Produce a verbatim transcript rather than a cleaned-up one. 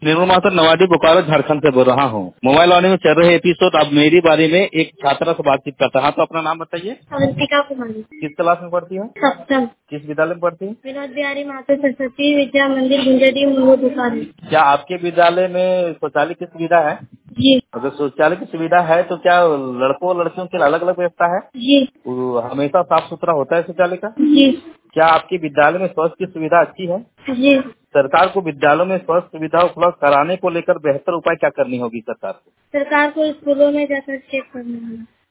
निर्मल माथुर नवाडी बोकारो झारखंड से बोल रहा हूँ। मोबाइल वाणी में चल रहे एपिसोड अब मेरी बारी में एक छात्रा से बातचीत करता है। हाँ, तो अपना नाम बताइए। अवंतिका कुमारी। किस क्लास में पढ़ती हो? सप्तम। किस विद्यालय में पढ़ती है? विनोद बिहारी माथुर सरस्वती विद्या मंदिर गुंजडी मुंगो दुकान। क्या आपके विद्यालय में शौचालय की सुविधा है? जी अगर शौचालय की सुविधा है तो क्या लड़कों और लड़कियों के लिए अलग अलग व्यवस्था है? जी वो हमेशा साफ सुथरा होता है शौचालय का? जी क्या आपके विद्यालय में स्वास्थ्य की सुविधा अच्छी है? जी। सरकार को विद्यालयों में स्वास्थ्य सुविधा उपलब्ध कराने को लेकर बेहतर उपाय क्या करनी होगी सरकार को? सरकार को स्कूलों में जाकर चेक करना है।